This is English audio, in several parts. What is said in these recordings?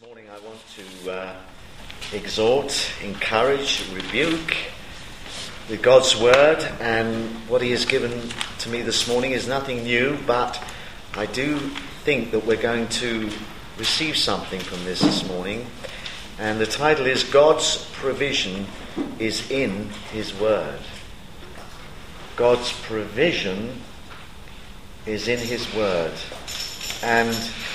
morning I want to exhort, encourage, rebuke with God's word, and what he has given to me this morning is nothing new, but I do think that we're going to receive something from this morning, and the title is God's Provision is in his word. God's provision is in his word. And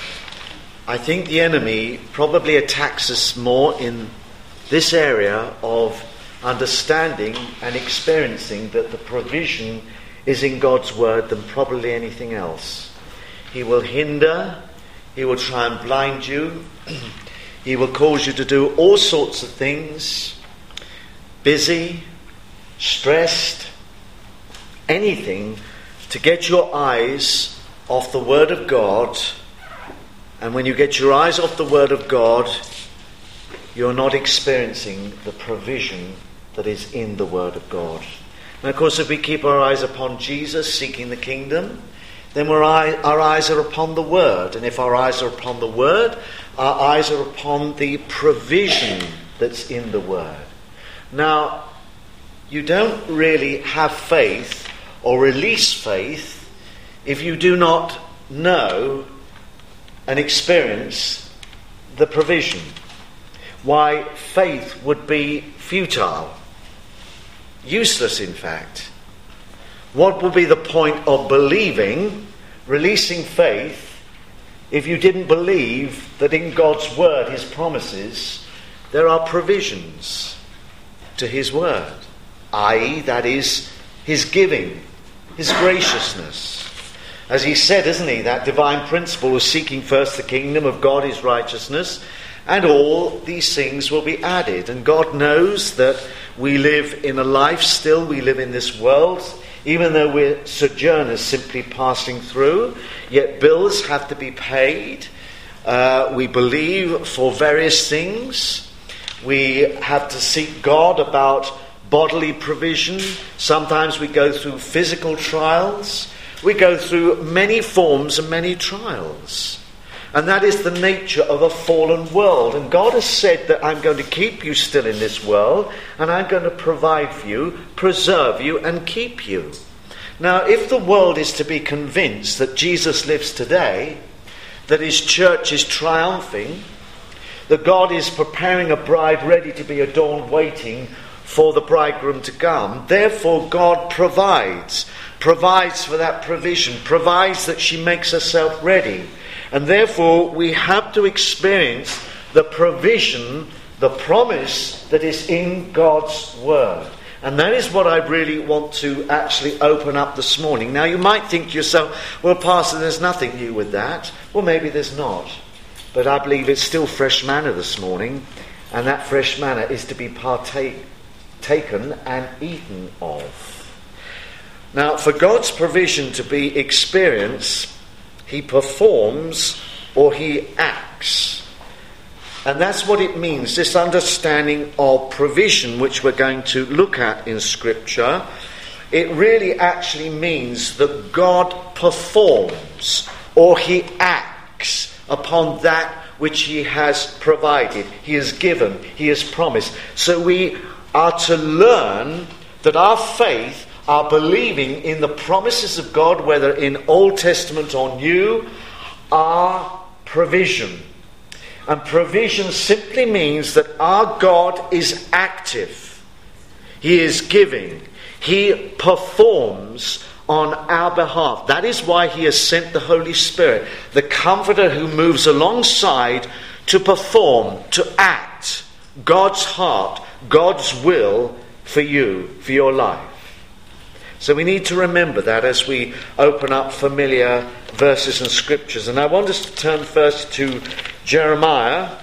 I think the enemy probably attacks us more in this area of understanding and experiencing that the provision is in God's word than probably anything else. He will hinder, he will try and blind you, he will cause you to do all sorts of things, busy, stressed, anything to get your eyes off the word of God. And when you get your eyes off the word of God, you're not experiencing the provision that is in the word of God. And of course, if we keep our eyes upon Jesus, seeking the kingdom, then our eyes are upon the word. And if our eyes are upon the word, our eyes are upon the provision that's in the word. Now, you don't really have faith or release faith if you do not know and experience the provision. Why, faith would be futile, useless in fact. What would be the point of believing, releasing faith, if you didn't believe that in God's word, his promises, there are provisions to his word, i.e., that is his giving, his graciousness. As he said, isn't he, that divine principle of seeking first the kingdom of God, his righteousness, and all these things will be added. And God knows that we live in a life still, we live in this world, even though we're sojourners simply passing through, yet bills have to be paid. We believe for various things. We have to seek God about bodily provision. Sometimes we go through physical trials. We go through many forms and many trials. And that is the nature of a fallen world. And God has said that I'm going to keep you still in this world, and I'm going to provide for you, preserve you, and keep you. Now, if the world is to be convinced that Jesus lives today, that his church is triumphing, that God is preparing a bride ready to be adorned, waiting for the bridegroom to come, therefore God provides for that provision, provides that she makes herself ready. And therefore we have to experience the provision, the promise that is in God's word. And that is what I really want to actually open up this morning. Now you might think to yourself, well, Pastor, there's nothing new with that. Well, maybe there's not. But I believe it's still fresh manna this morning. And that fresh manna is to be taken and eaten of. Now, for God's provision to be experienced, he performs or he acts. And that's what it means, this understanding of provision, which we're going to look at in Scripture. It really actually means that God performs or he acts upon that which he has provided, he has given, he has promised. So we are to learn that our faith, our believing in the promises of God, whether in Old Testament or New, are provision. And provision simply means that our God is active. He is giving. He performs on our behalf. That is why he has sent the Holy Spirit, the Comforter who moves alongside to perform, to act God's heart, God's will for you, for your life. So we need to remember that as we open up familiar verses and scriptures. And I want us to turn first to Jeremiah,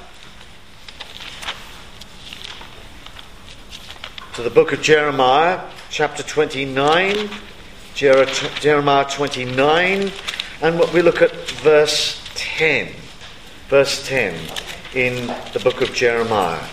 to the book of Jeremiah, chapter 29, Jeremiah 29, and we look at verse 10 in the book of Jeremiah.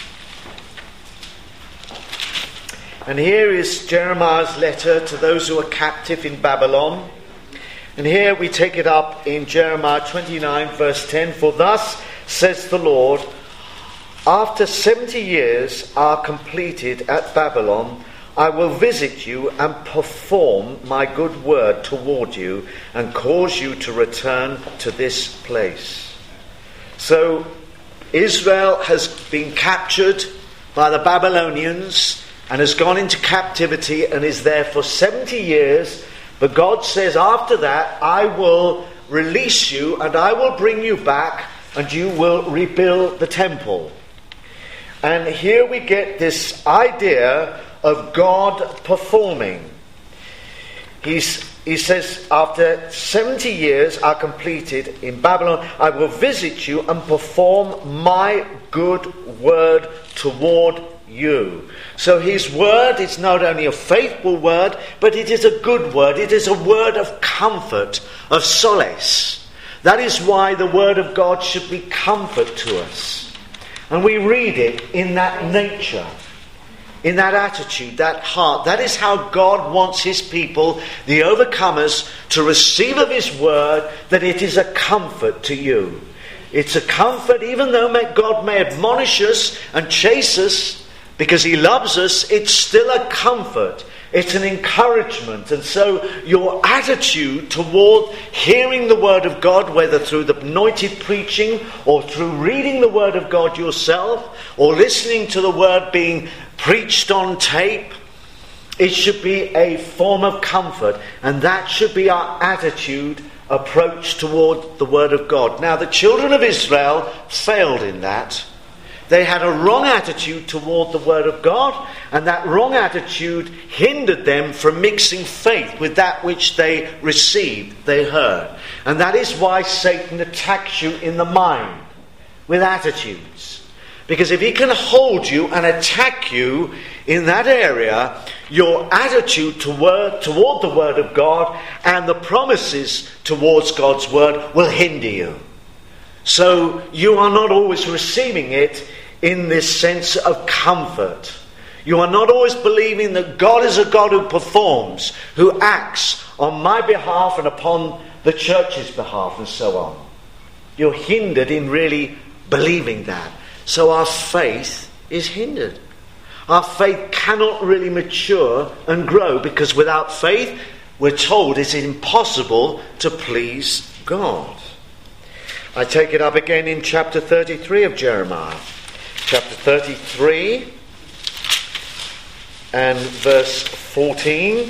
And here is Jeremiah's letter to those who are captive in Babylon. And here we take it up in Jeremiah 29 verse 10. For thus says the Lord, after 70 years are completed at Babylon, I will visit you and perform my good word toward you and cause you to return to this place. So Israel has been captured by the Babylonians and has gone into captivity and is there for 70 years. But God says after that, I will release you and I will bring you back and you will rebuild the temple. And here we get this idea of God performing. He says, after 70 years are completed in Babylon, I will visit you and perform my good word toward you. So his word is not only a faithful word, but it is a good word. It is a word of comfort, of solace. That is why the word of God should be comfort to us. And we read it in that nature, in that attitude, that heart. That is how God wants his people, the overcomers, to receive of his word, that it is a comfort to you. It's a comfort, even though God may admonish us and chase us, because he loves us, it's still a comfort. It's an encouragement. And so your attitude toward hearing the word of God, whether through the anointed preaching or through reading the word of God yourself or listening to the word being preached on tape, it should be a form of comfort. And that should be our attitude, approach toward the word of God. Now, the children of Israel failed in that. They had a wrong attitude toward the word of God, and that wrong attitude hindered them from mixing faith with that which they received, they heard. And that is why Satan attacks you in the mind with attitudes. Because if he can hold you and attack you in that area, your attitude toward the word of God and the promises towards God's word will hinder you. So you are not always receiving it in this sense of comfort. You are not always believing that God is a God who performs, who acts on my behalf and upon the church's behalf and so on. You're hindered in really believing that. So our faith is hindered. Our faith cannot really mature and grow, because without faith, we're told it's impossible to please God. I take it up again in chapter 33 of Jeremiah. Chapter 33 and verse 14.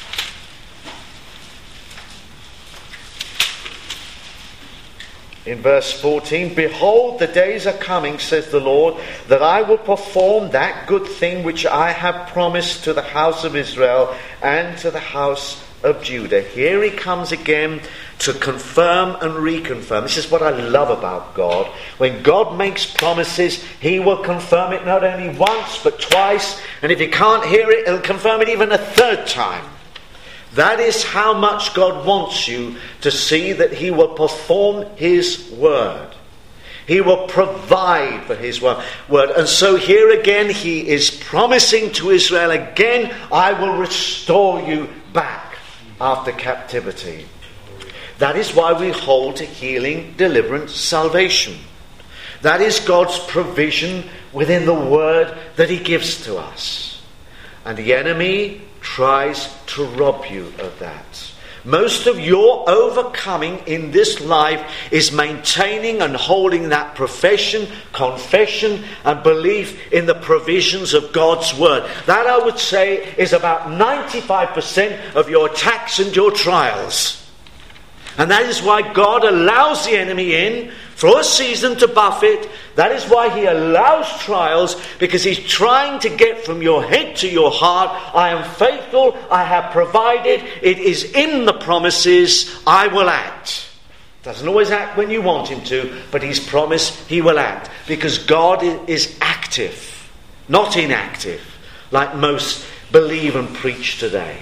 In verse 14, behold, the days are coming, says the Lord, that I will perform that good thing which I have promised to the house of Israel and to the house of Judah. Here he comes again to confirm and reconfirm. This is what I love about God. When God makes promises, he will confirm it not only once but twice, and if you can't hear it, he'll confirm it even a third time. That is how much God wants you to see, that he will perform his word. He will provide for his word. And so here again he is promising to Israel again, I will restore you back after captivity. That is why we hold to healing, deliverance, salvation. That is God's provision within the word that he gives to us. And the enemy tries to rob you of that. Most of your overcoming in this life is maintaining and holding that profession, confession, and belief in the provisions of God's word. That, I would say, is about 95% of your attacks and your trials. And that is why God allows the enemy in for a season to buffet. That is why he allows trials, because he's trying to get from your head to your heart, I am faithful, I have provided, it is in the promises, I will act. Doesn't always act when you want him to, but he's promised he will act. Because God is active, not inactive, like most believe and preach today.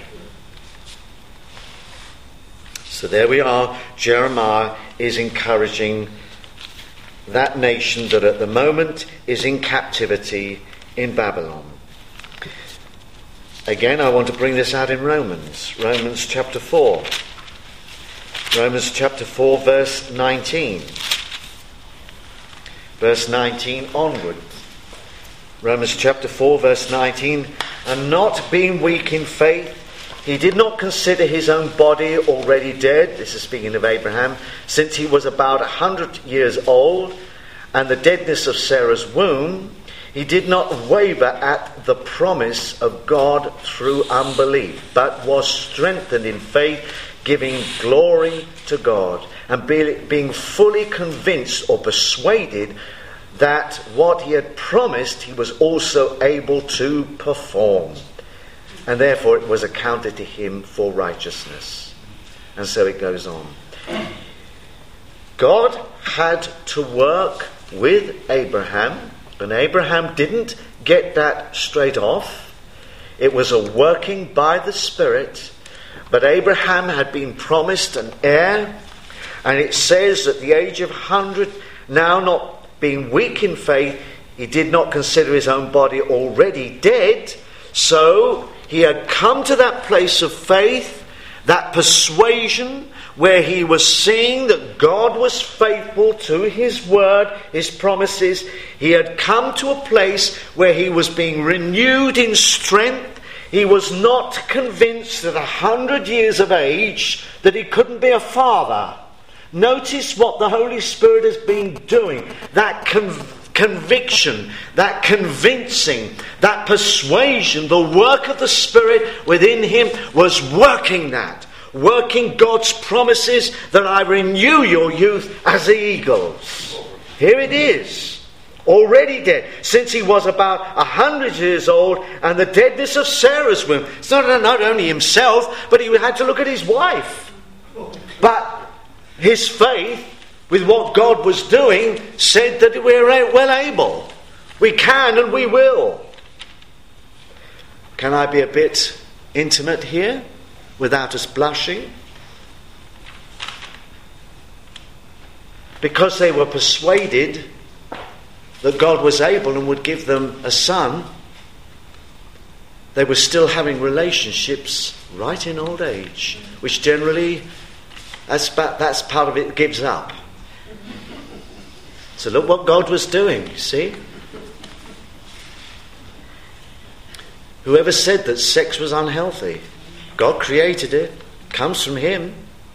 So there we are. Jeremiah is encouraging that nation that at the moment is in captivity in Babylon. Again, I want to bring this out in Romans. Romans chapter 4. Romans chapter 4 verse 19. verse 19 onward. Romans chapter 4, verse 19. And not being weak in faith, he did not consider his own body already dead. This is speaking of Abraham. Since he was about 100 years old, and the deadness of Sarah's womb, he did not waver at the promise of God through unbelief, but was strengthened in faith, giving glory to God, and being fully convinced or persuaded that what he had promised he was also able to perform. And therefore it was accounted to him for righteousness. And so it goes on. God had to work with Abraham, and Abraham didn't get that straight off. It was a working by the Spirit, but Abraham had been promised an heir, and it says at the age of 100, now not being weak in faith, he did not consider his own body already dead, so he had come to that place of faith, that persuasion, where he was seeing that God was faithful to his word, his promises. He had come to a place where he was being renewed in strength. He was not convinced at 100 years of age that he couldn't be a father. Notice what the Holy Spirit has been doing. That conviction, that convincing, that persuasion, the work of the Spirit within him was working that. Working God's promises that I renew your youth as the eagles. Here it is. Already dead. Since he was about 100 years old, and the deadness of Sarah's womb. It's not only himself, but he had to look at his wife. But his faith, with what God was doing, said that we're well able. We can and we will. Can I be a bit intimate here, without us blushing? Because they were persuaded that God was able and would give them a son, they were still having relationships right in old age, which generally, that's part of it, gives up. So look what God was doing, you see. Whoever said that sex was unhealthy? God created it. It comes from him.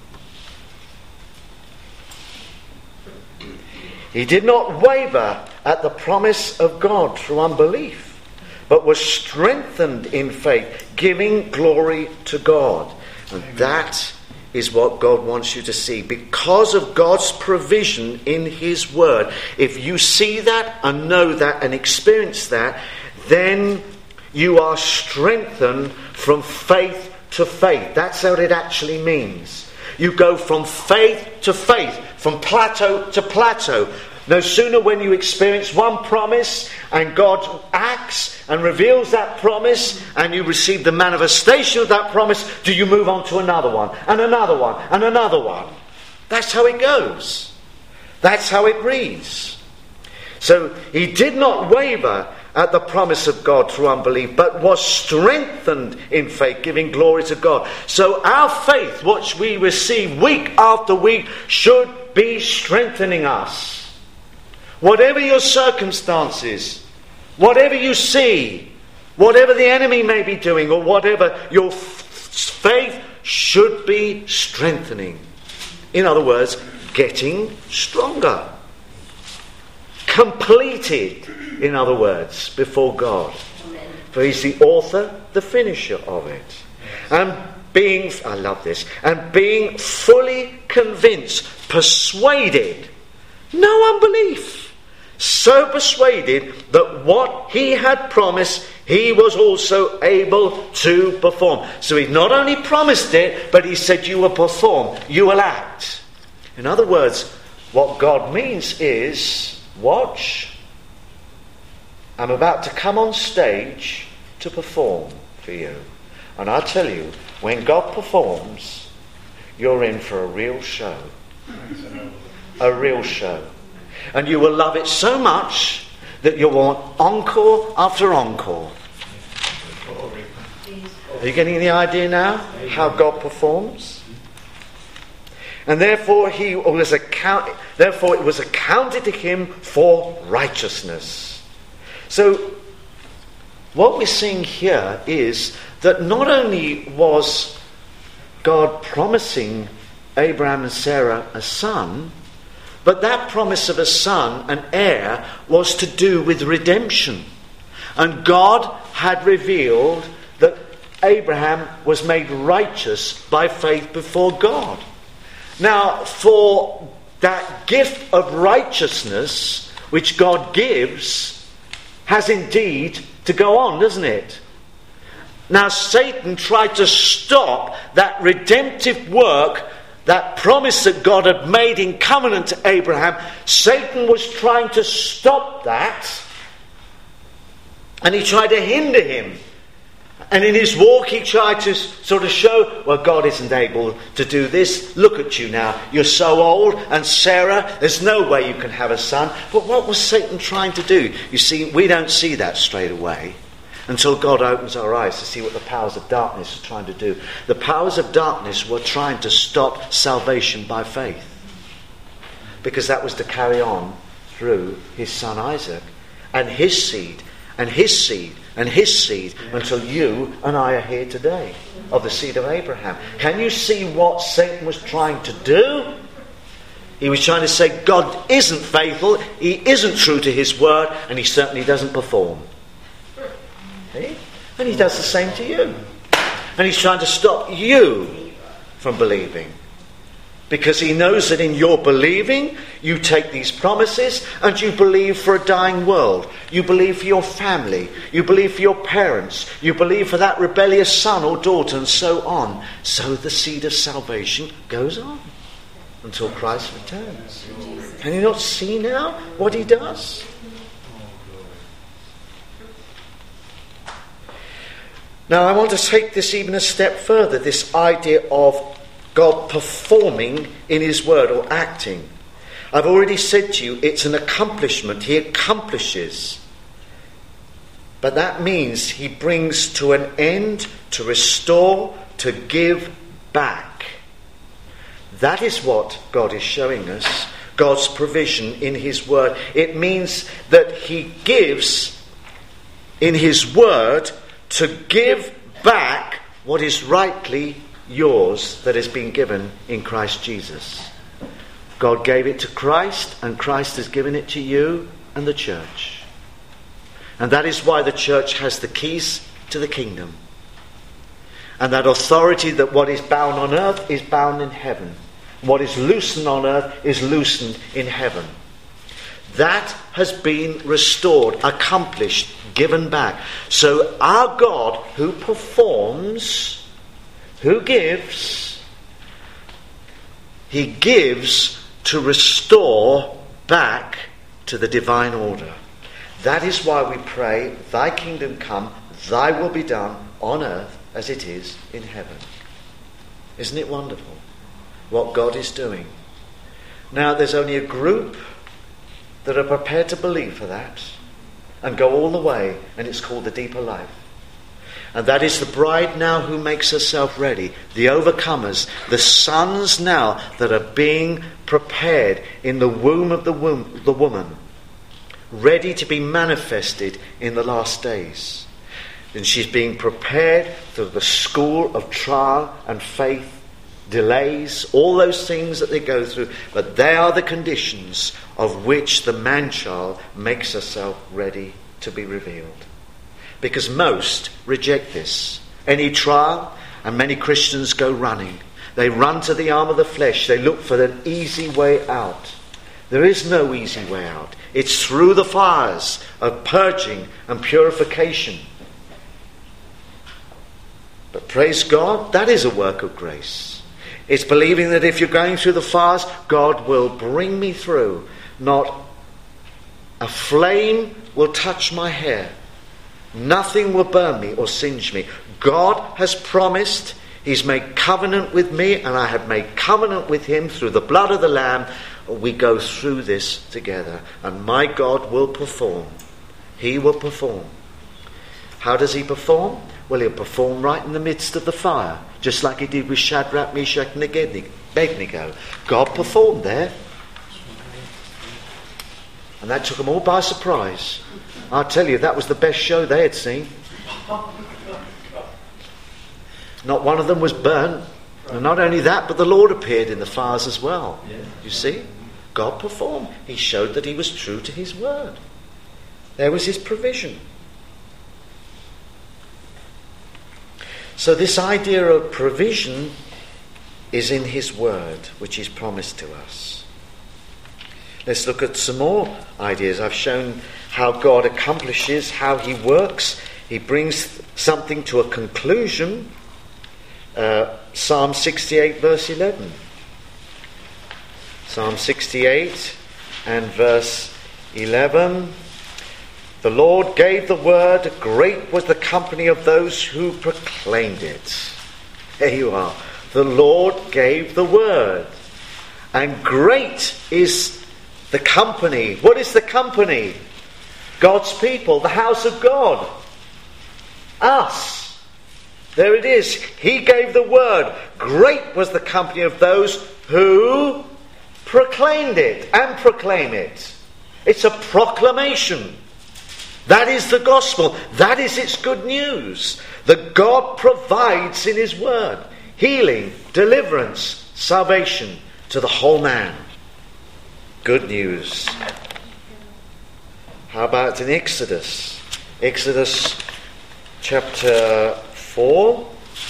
He did not waver at the promise of God through unbelief, but was strengthened in faith, giving glory to God. And that is what God wants you to see. Because of God's provision in his word, if you see that and know that and experience that, then you are strengthened from faith to faith. That's what it actually means. You go from faith to faith, from plateau to plateau. No sooner when you experience one promise and God acts and reveals that promise and you receive the manifestation of that promise, do you move on to another one and another one and another one. That's how it goes. That's how it reads. So he did not waver at the promise of God through unbelief, but was strengthened in faith, giving glory to God. So our faith, which we receive week after week, should be strengthening us. Whatever your circumstances, whatever you see, whatever the enemy may be doing, or whatever, your faith should be strengthening. In other words, getting stronger. Completed, in other words, before God. For he's the author, the finisher of it. And being, I love this, and being fully convinced, persuaded, no unbelief, so persuaded that what he had promised, he was also able to perform. So he not only promised it, but he said, you will perform, you will act. In other words, what God means is, watch, I'm about to come on stage to perform for you. And I tell you, when God performs, you're in for a real show. A real show. And you will love it so much that you'll want encore after encore. Are you getting the idea now? How God performs? And therefore it was accounted to him for righteousness. So what we're seeing here is that not only was God promising Abraham and Sarah a son, but that promise of a son, an heir, was to do with redemption. And God had revealed that Abraham was made righteous by faith before God. Now, for that gift of righteousness which God gives has indeed to go on, doesn't it? Now, Satan tried to stop that redemptive work, that promise that God had made in covenant to Abraham. Satan was trying to stop that, and he tried to hinder him. And in his walk he tried to sort of show, well, God isn't able to do this. Look at you now. You're so old. And Sarah, there's no way you can have a son. But what was Satan trying to do? You see, we don't see that straight away until God opens our eyes to see what the powers of darkness are trying to do. The powers of darkness were trying to stop salvation by faith, because that was to carry on through his son Isaac and his seed and his seed and his seed, until you and I are here today, of the seed of Abraham. Can you see what Satan was trying to do? He was trying to say God isn't faithful, he isn't true to his word, and he certainly doesn't perform. See? And he does the same to you. And he's trying to stop you from believing, because he knows that in your believing, you take these promises and you believe for a dying world. You believe for your family. You believe for your parents. You believe for that rebellious son or daughter, and so on. So the seed of salvation goes on until Christ returns. Can you not see now what he does? Now I want to take this even a step further, this idea of God performing in his word, or acting. I've already said to you, it's an accomplishment. He accomplishes. But that means he brings to an end, to restore, to give back. That is what God is showing us, God's provision in his word. It means that he gives in his word to give back what is rightly yours, that has been given in Christ Jesus. God gave it to Christ, and Christ has given it to you and the church. And that is why the church has the keys to the kingdom. And that authority, that what is bound on earth is bound in heaven. What is loosened on earth is loosened in heaven. That has been restored, accomplished, given back. So our God, who performs, who gives, he gives to restore back to the divine order. That is why we pray, thy kingdom come, thy will be done on earth as it is in heaven. Isn't it wonderful what God is doing? Now there's only a group that are prepared to believe for that and go all the way, and it's called the deeper life. And that is the bride now who makes herself ready, the overcomers, the sons now that are being prepared in the womb of the woman, ready to be manifested in the last days. And she's being prepared through the school of trial and faith, delays, all those things that they go through, but they are the conditions of which the man-child makes herself ready to be revealed. Because most reject this. Any trial, and many Christians go running. They run to the arm of the flesh. They look for an easy way out. There is no easy way out. It's through the fires of purging and purification. But praise God, that is a work of grace. It's believing that if you're going through the fires, God will bring me through. Not a flame will touch my hair. Nothing will burn me or singe me. God has promised. He's made covenant with me, and I have made covenant with him through the blood of the Lamb. We go through this together, and my God will perform. He will perform. How does he perform? Well, he'll perform right in the midst of the fire. just like he did with Shadrach, Meshach and Abednego. God performed there. And that took them all by surprise. I'll tell you, that was the best show they had seen. Not one of them was burnt. And not only that, but the Lord appeared in the fires as well. You see? God performed. He showed that he was true to his word. There was his provision. So this idea of provision is in his word, which he's promised to us. Let's look at some more ideas. I've shown how God accomplishes, how he works. He brings something to a conclusion. Psalm 68 verse 11. Psalm 68 and verse 11. The Lord gave the word, great was the company of those who proclaimed it. There you are. The Lord gave the word. And great is the company. What is the company? God's people, the house of God. Us. There it is. He gave the word. Great was the company of those who proclaimed it and proclaim it. It's a proclamation. That is the gospel. That is its good news. That God provides in his word healing, deliverance, salvation to the whole man. Good news. How about in Exodus? Exodus chapter 4.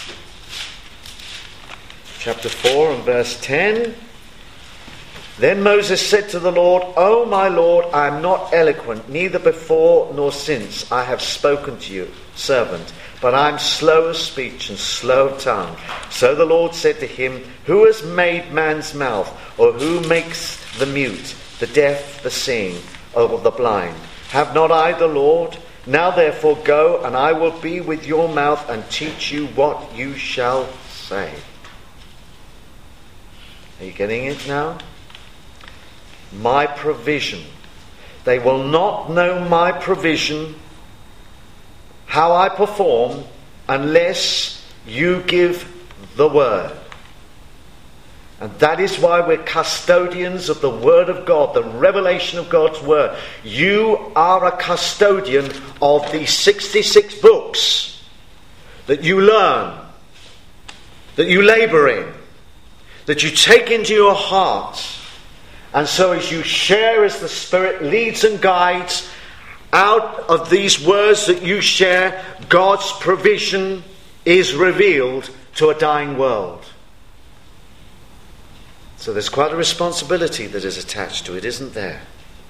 Chapter 4 and verse 10. Then Moses said to the Lord, O my Lord, I am not eloquent, neither before nor since I have spoken to you, servant, but I am slow of speech and slow of tongue. So the Lord said to him, Who has made man's mouth, or who makes the mute, the deaf, the seeing, or the blind? Have not I the Lord? Now therefore go, and I will be with your mouth and teach you what you shall say. Are you getting it now? My provision. They will not know my provision, how I perform, unless you give the word. And that is why we're custodians of the word of God, the revelation of God's word. You are a custodian of these 66 books that you learn, that you labour in, that you take into your heart. And so as you share, as the Spirit leads and guides, out of these words that you share, God's provision is revealed to a dying world. So there's quite a responsibility that is attached to it, isn't there?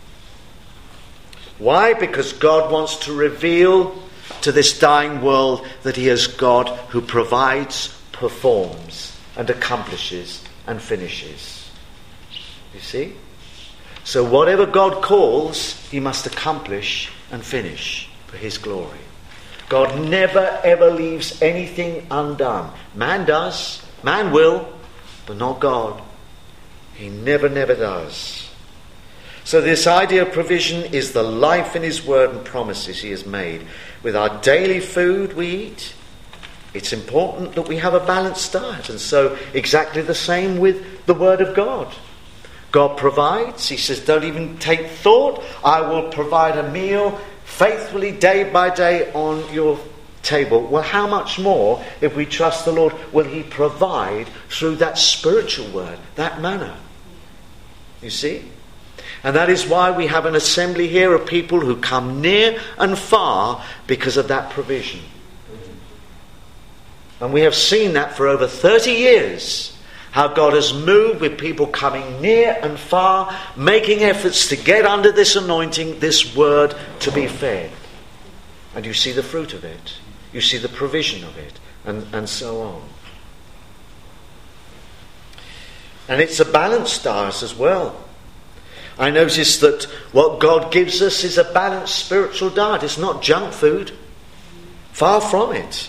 Why? Because God wants to reveal to this dying world that he is God who provides, performs, and accomplishes and finishes. You see? So whatever God calls, he must accomplish and finish for his glory. God never ever leaves anything undone. Man does, man will, but not God. He never does. So this idea of provision is the life in his word and promises he has made. With our daily food we eat, it's important that we have a balanced diet. And so exactly the same with the word of God. God provides. He says, don't even take thought. I will provide a meal faithfully day by day on your table. Well, how much more, if we trust the Lord, will he provide through that spiritual word, that manna? You see? And that is why we have an assembly here of people who come near and far because of that provision. And we have seen that for over 30 years. How God has moved with people coming near and far, making efforts to get under this anointing, this word, to be fed. And you see the fruit of it. You see the provision of it. And so on. And it's a balanced diet as well. I notice that what God gives us is a balanced spiritual diet. It's not junk food. Far from it.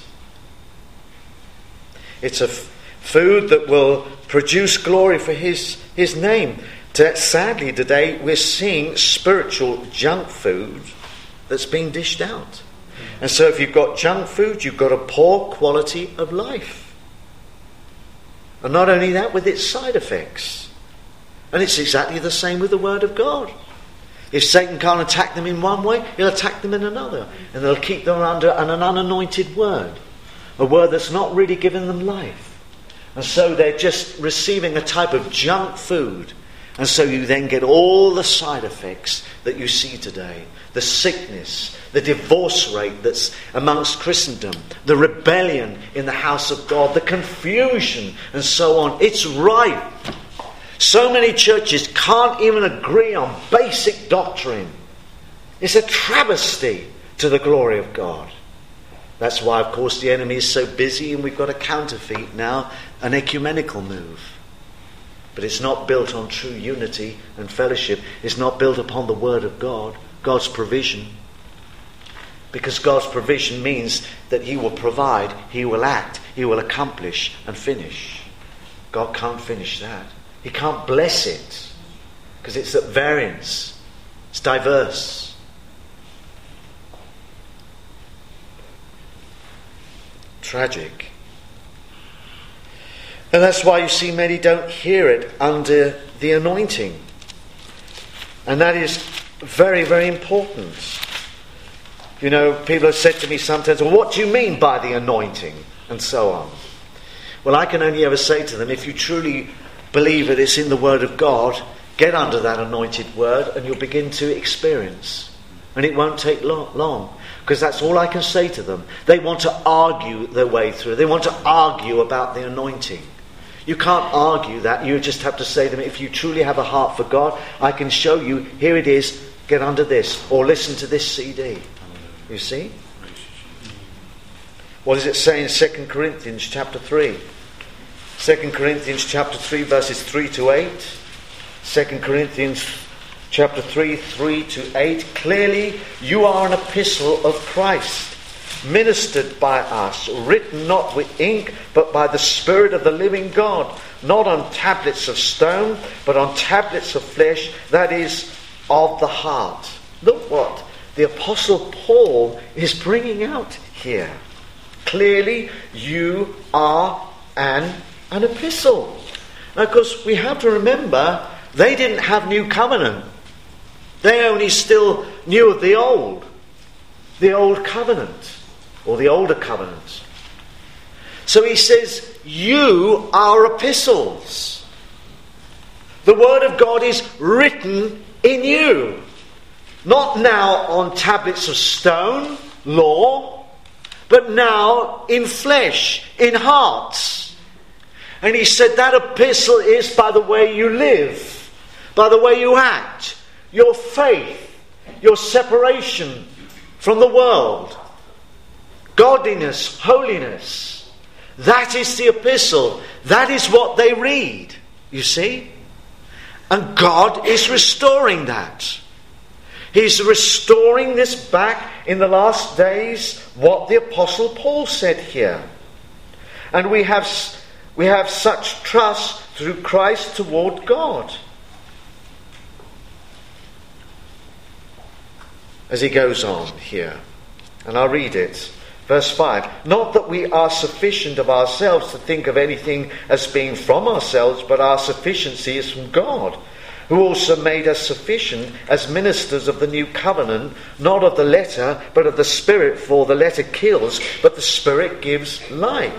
It's a food that will produce glory for his name. Sadly, today we're seeing spiritual junk food that's being dished out. And so if you've got junk food, you've got a poor quality of life. And not only that, with its side effects. And it's exactly the same with the Word of God. If Satan can't attack them in one way, he'll attack them in another. And they'll keep them under an unanointed word. A word that's not really giving them life. And so they're just receiving a type of junk food. And so you then get all the side effects that you see today. The sickness, the divorce rate that's amongst Christendom, the rebellion in the house of God, the confusion and so on. It's rife. So many churches can't even agree on basic doctrine. It's a travesty to the glory of God. That's why, of course, the enemy is so busy, and we've got a counterfeit now, an ecumenical move. But it's not built on true unity and fellowship. It's not built upon the Word of God, God's provision. Because God's provision means that He will provide, He will act, He will accomplish and finish. God can't finish that. He can't bless it because it's at variance. It's diverse. Tragic. And that's why you see many don't hear it under the anointing. And that is very, very important. You know, people have said to me sometimes, well, what do you mean by the anointing? And so on. Well, I can only ever say to them, if you truly believe that it's in the Word of God, get under that anointed word and you'll begin to experience. And it won't take long. Because that's all I can say to them. They want to argue their way through. They want to argue about the anointing. You can't argue that. You just have to say to them, if you truly have a heart for God, I can show you, here it is, get under this. Or listen to this CD. You see? What does it say in 2 Corinthians chapter 3? 2 Corinthians chapter 3 verses 3 to 8. 2 Corinthians chapter 3, 3 to 8. Clearly you are an epistle of Christ, ministered by us, written not with ink, but by the Spirit of the living God, not on tablets of stone, but on tablets of flesh, that is, of the heart. Look what the Apostle Paul is bringing out here. Clearly you are an epistle. Now, of course, we have to remember, they didn't have new covenant. They only still knew of the old covenant, or the older covenant. So he says, you are epistles. The Word of God is written in you. Not now on tablets of stone, law, but now in flesh, in hearts. And he said that epistle is by the way you live, by the way you act, your faith, your separation from the world, godliness, holiness. That is the epistle. That is what they read, you see. And God is restoring that. He's restoring this back in the last days, what the Apostle Paul said here. And we have such trust through Christ toward God. As he goes on here, and I'll read it. Verse 5. Not that we are sufficient of ourselves to think of anything as being from ourselves, but our sufficiency is from God, who also made us sufficient as ministers of the new covenant, not of the letter, but of the Spirit, for the letter kills, but the Spirit gives life.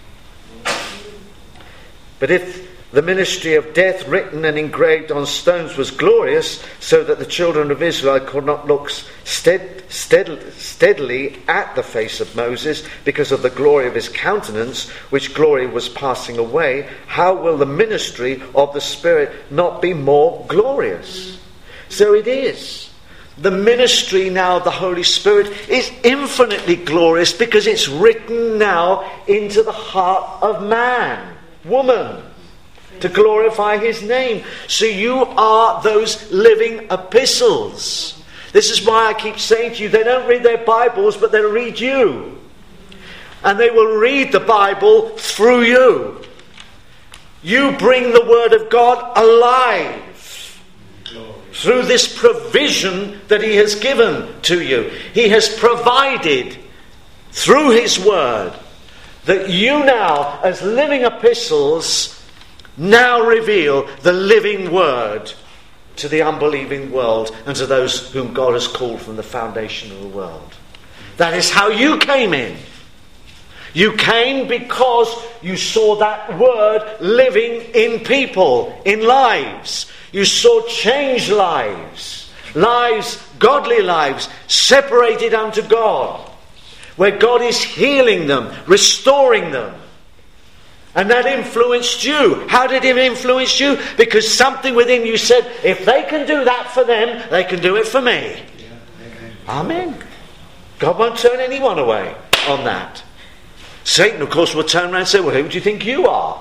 But if the ministry of death written and engraved on stones was glorious, so that the children of Israel could not look steadily at the face of Moses because of the glory of his countenance, which glory was passing away, how will the ministry of the Spirit not be more glorious? So it is. The ministry now of the Holy Spirit is infinitely glorious because it's written now into the heart of man, woman, to glorify his name. So you are those living epistles. This is why I keep saying to you, they don't read their Bibles, but they read you. And they will read the Bible through you. You bring the Word of God alive through this provision that he has given to you. He has provided through his Word that you now, as living epistles, now reveal the living word to the unbelieving world and to those whom God has called from the foundation of the world. That is how you came in. You came because you saw that word living in people, in lives. You saw changed lives, godly lives, separated unto God, where God is healing them, restoring them. And that influenced you. How did it influence you? Because something within you said, if they can do that for them, they can do it for me. Amen. God won't turn anyone away on that. Satan, of course, will turn around and say, well, who do you think you are?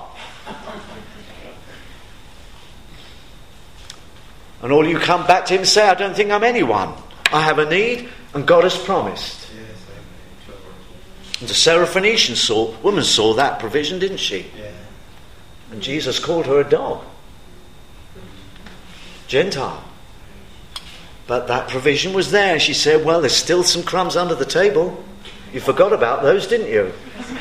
And all you come back to him and say, I don't think I'm anyone. I have a need, and God has promised. And the Syrophoenician woman saw that provision, didn't she? Yeah. And Jesus called her a dog. Gentile. But that provision was there. She said, well, there's still some crumbs under the table. You forgot about those, didn't you?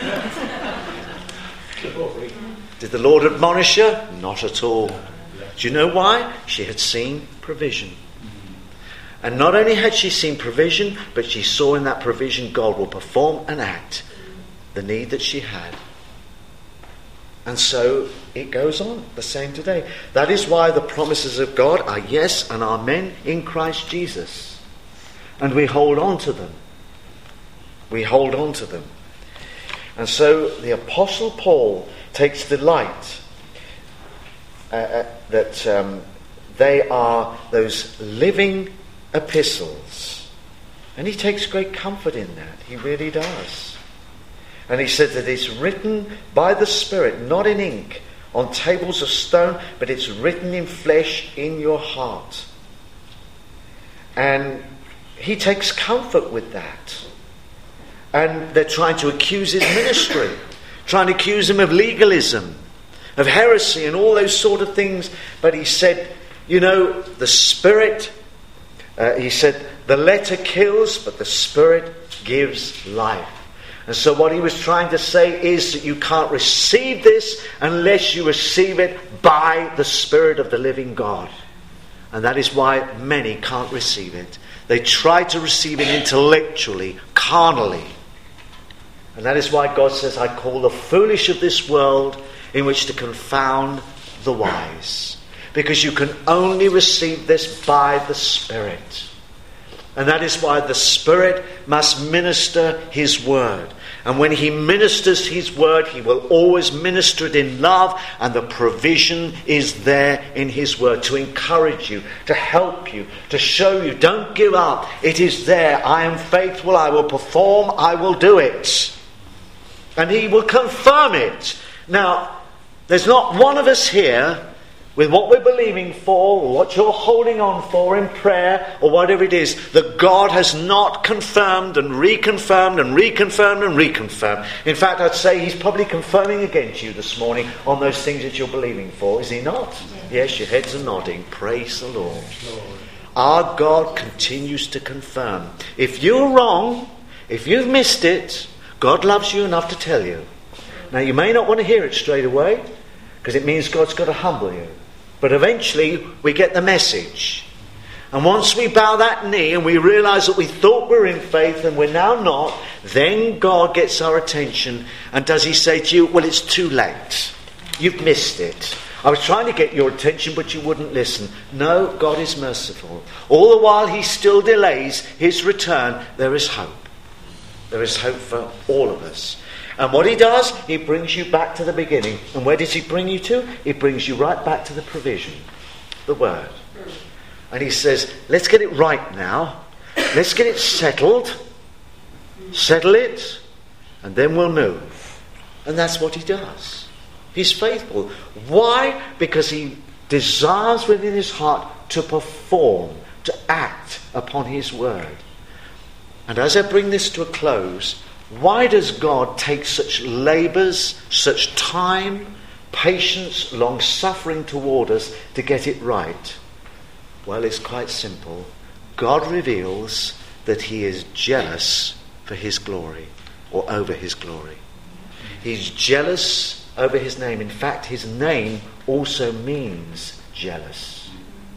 Did the Lord admonish her? Not at all. Do you know why? She had seen provision. And not only had she seen provision, but she saw in that provision God will perform and act the need that she had. And so it goes on the same today. That is why the promises of God are yes and amen in Christ Jesus. And we hold on to them. We hold on to them. And so the Apostle Paul takes delight that they are those living epistles. And he takes great comfort in that. He really does. And he said that it's written by the Spirit, not in ink, on tables of stone, but it's written in flesh in your heart. And he takes comfort with that. And they're trying to accuse his ministry, trying to accuse him of legalism, of heresy and all those sort of things. But he said, you know, the Spirit, he said, the letter kills, but the Spirit gives life. And so what he was trying to say is that you can't receive this unless you receive it by the Spirit of the living God. And that is why many can't receive it. They try to receive it intellectually, carnally. And that is why God says, I call the foolish of this world in which to confound the wise. Because you can only receive this by the Spirit. And that is why the Spirit must minister his word. And when he ministers his word, he will always minister it in love, and the provision is there in his word to encourage you, to help you, to show you, don't give up. It is there. I am faithful. I will perform. I will do it. And he will confirm it. Now, there's not one of us here with what we're believing for, or what you're holding on for in prayer, or whatever it is, that God has not confirmed and reconfirmed and reconfirmed and reconfirmed. In fact, I'd say he's probably confirming against you this morning on those things that you're believing for. Is he not? Yes, your heads are nodding. Praise the Lord. Our God continues to confirm. If you're wrong, if you've missed it, God loves you enough to tell you. Now, you may not want to hear it straight away, because it means God's got to humble you. But eventually we get the message. And once we bow that knee and we realise that we thought we were in faith and we're now not, then God gets our attention. And does he say to you, well, it's too late. You've missed it. I was trying to get your attention, but you wouldn't listen. No, God is merciful. All the while he still delays his return, there is hope. There is hope for all of us. And what he does, he brings you back to the beginning. And where does he bring you to? He brings you right back to the provision, the word. And he says, let's get it right now. Let's get it settled. Settle it. And then we'll move. And that's what he does. He's faithful. Why? Because he desires within his heart to perform, to act upon his word. And as I bring this to a close, why does God take such labours, such time, patience, long-suffering toward us to get it right? Well, it's quite simple. God reveals that he is jealous for his glory, or over his glory. He's jealous over his name. In fact, his name also means jealous.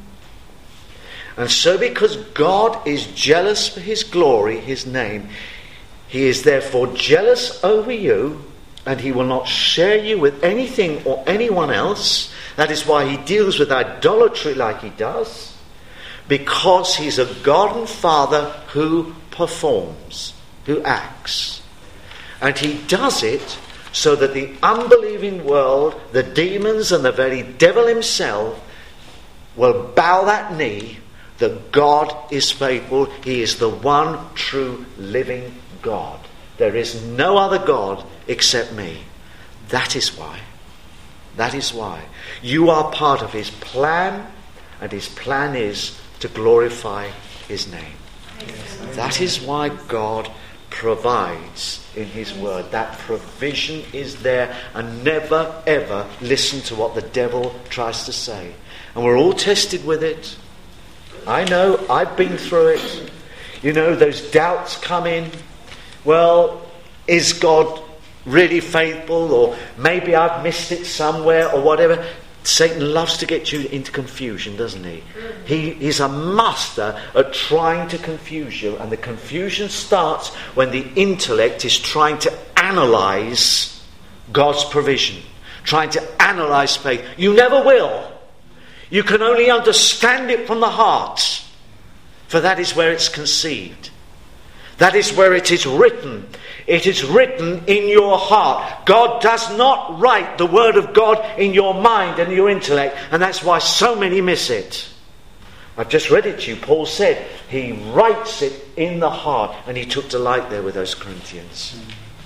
And so because God is jealous for his glory, his name, he is therefore jealous over you, and he will not share you with anything or anyone else. That is why he deals with idolatry like he does, because he's a God and Father who performs, who acts. And he does it so that the unbelieving world, the demons and the very devil himself will bow that knee that God is faithful. He is the one true living God. There is no other God except me. That is why. That is why. You are part of his plan, and his plan is to glorify his name. That is why God provides in his word. That provision is there, and never ever listen to what the devil tries to say. And we're all tested with it. I know, I've been through it. You know, those doubts come in. Well, is God really faithful? Or maybe I've missed it somewhere or whatever. Satan loves to get you into confusion, doesn't he? He's a master at trying to confuse you. And the confusion starts when the intellect is trying to analyse God's provision. Trying to analyse faith. You never will. You can only understand it from the heart. For that is where it's conceived. That is where it is written. It is written in your heart. God does not write the word of God in your mind and your intellect. And that's why so many miss it. I've just read it to you. Paul said he writes it in the heart. And he took delight there with those Corinthians.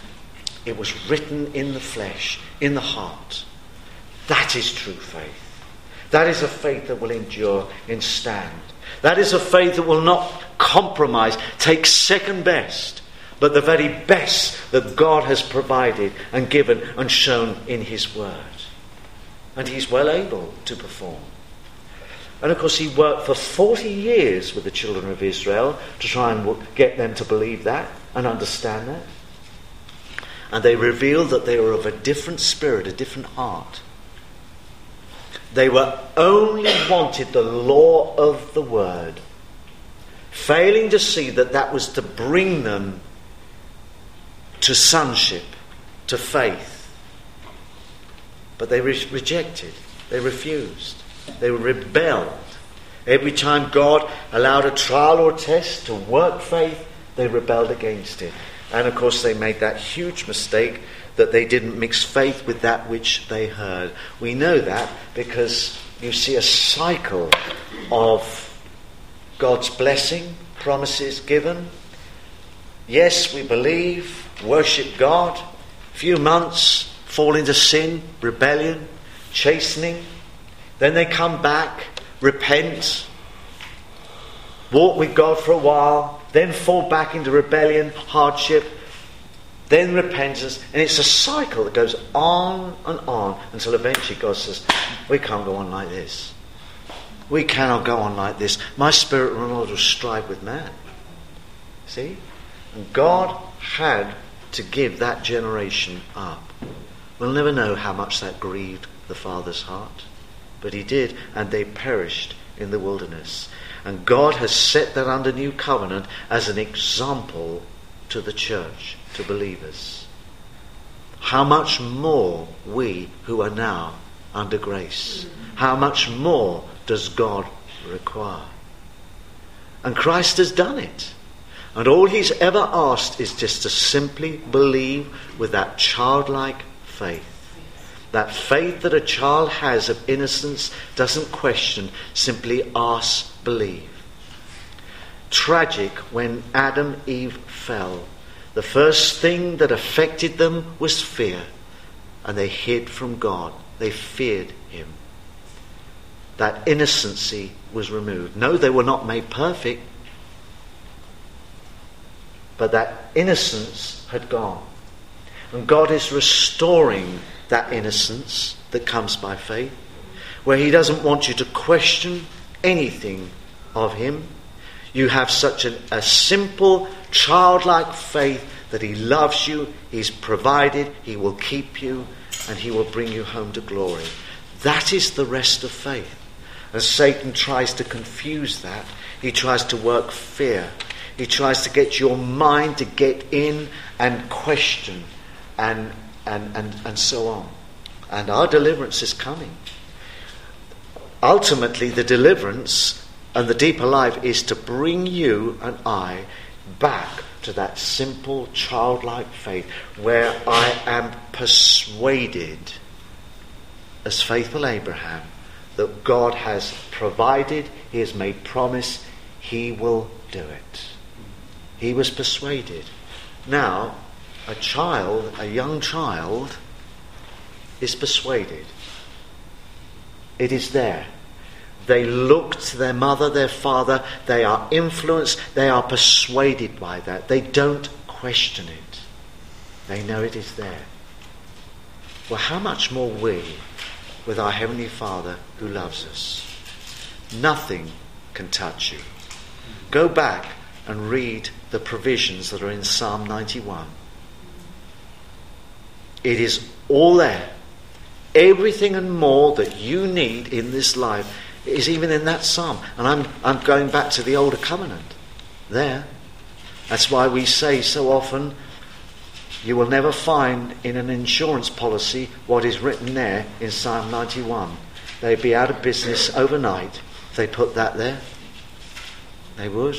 It was written in the flesh, in the heart. That is true faith. That is a faith that will endure and stand. That is a faith that will not compromise, take second best, but the very best that God has provided and given and shown in his word. And he's well able to perform. And of course he worked for 40 years with the children of Israel to try and get them to believe that and understand that. And they revealed that they were of a different spirit, a different heart. They were only wanted the law of the word, failing to see that that was to bring them to sonship, to faith. But they rejected, they refused, they rebelled. Every time God allowed a trial or a test to work faith, they rebelled against it. And of course they made that huge mistake that they didn't mix faith with that which they heard. We know that because you see a cycle of God's blessing, promises given. Yes, we believe, worship God. A few months, fall into sin, rebellion, chastening. Then they come back, repent, walk with God for a while, then fall back into rebellion, hardship, then repentance, and it's a cycle that goes on and on until eventually God says, we can't go on like this. We cannot go on like this. My spirit will not strive with man. See? And God had to give that generation up. We'll never know how much that grieved the Father's heart. But he did, and they perished in the wilderness. And God has set that under new covenant as an example to the church, to believers. How much more we who are now under grace? How much more does God require? And Christ has done it. And all he's ever asked is just to simply believe with that childlike faith. That faith that a child has of innocence, doesn't question, simply asks, believe. Tragic when Adam and Eve fell. The first thing that affected them was fear. And they hid from God. They feared him. That innocency was removed. No, they were not made perfect. But that innocence had gone. And God is restoring that innocence that comes by faith, where he doesn't want you to question anything of him. You have such a simple childlike faith that he loves you, he's provided, he will keep you, and he will bring you home to glory. That is the rest of faith. And Satan tries to confuse that. He tries to work fear. He tries to get your mind to get in and question and so on. And our deliverance is coming. Ultimately, the deliverance and the deeper life is to bring you and I back to that simple childlike faith where I am persuaded, as faithful Abraham, that God has provided, he has made promise, he will do it. He was persuaded. Now, a young child is persuaded. It is there. They look to their mother, their father, they are influenced, they are persuaded by that. They don't question it. They know it is there. Well, how much more we, with our Heavenly Father who loves us? Nothing can touch you. Go back and read the provisions that are in Psalm 91. It is all there. Everything and more that you need in this life is even in that psalm. And I'm going back to the older covenant. There. That's why we say so often, you will never find in an insurance policy what is written there in Psalm 91. They'd be out of business overnight if they put that there. They would.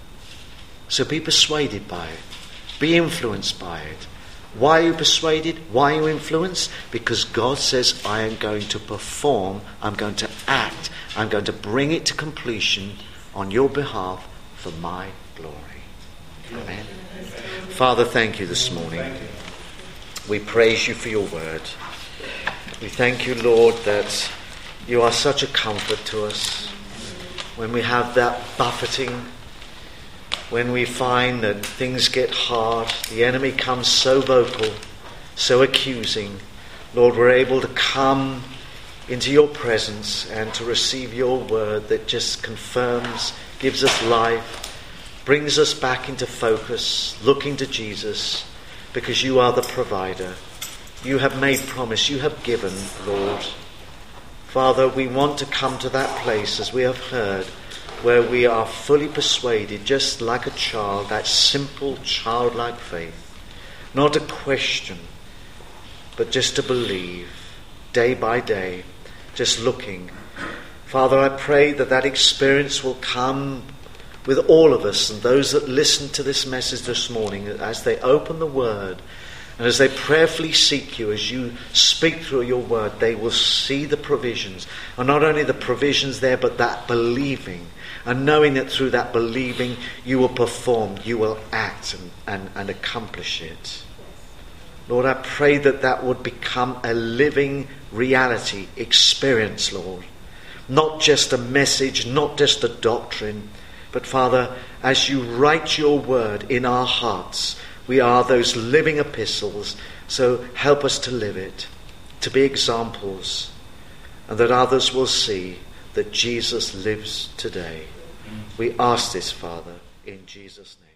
So be persuaded by it. Be influenced by it. Why are you persuaded? Why are you influenced? Because God says, I am going to perform, I'm going to act, I'm going to bring it to completion on your behalf for my glory. Amen. Father, thank you this morning. We praise you for your word. We thank you, Lord, that you are such a comfort to us when we have that buffeting, when we find that things get hard, the enemy comes so vocal, so accusing. Lord, we're able to come into your presence and to receive your word that just confirms, gives us life, brings us back into focus, looking to Jesus, because you are the provider. You have made promise, you have given, Lord. Father, we want to come to that place, as we have heard, where we are fully persuaded, just like a child, that simple childlike faith, not a question, but just to believe, day by day, just looking. Father, I pray that that experience will come with all of us and those that listen to this message this morning, as they open the word and as they prayerfully seek you, as you speak through your word, they will see the provisions. And not only the provisions there, but that believing. And knowing that through that believing, you will perform, you will act and accomplish it. Lord, I pray that that would become a living reality, experience, Lord. Not just a message, not just a doctrine, but Father, as you write your word in our hearts, we are those living epistles. So help us to live it, to be examples, and that others will see that Jesus lives today. We ask this, Father, in Jesus' name.